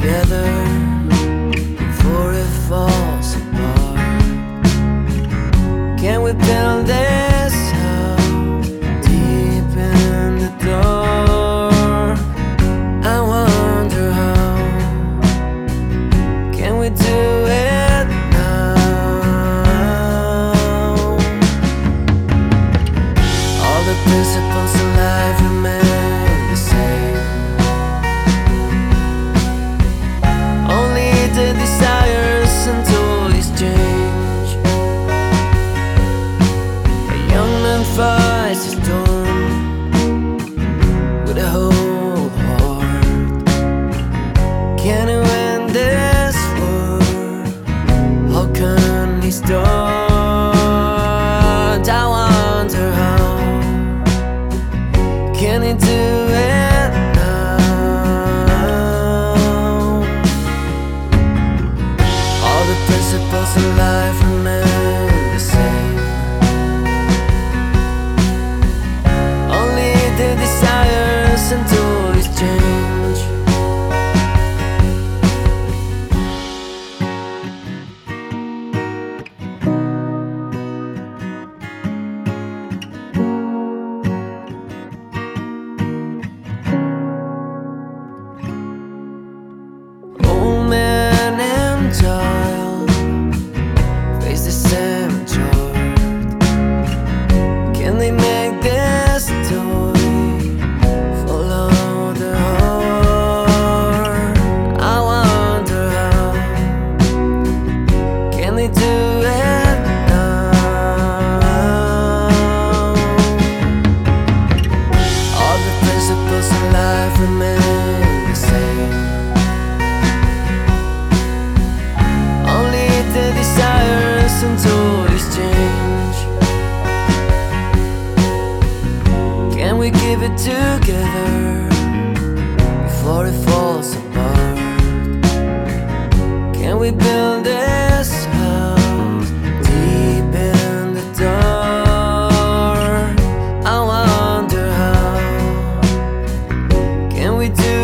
together before it falls apart? Can we build this house deep in the door? I wonder how. Can we do it now? All the principles in life remain the same. Only the desires and toys change. A young man fights his storm with a whole heart. Can he win this war? How can he start? I wonder how. Can he do it now? All the principles in life remain the same. Only the desires and toys change. Old man and child face the same chart. Can they make this toy follow their heart? I wonder how. Can they do it now? All the principles in life remain the same. Only the desires and toys change. Can we give it together before it falls apart? Can we build this house deep in the dark? I wonder how. Can we do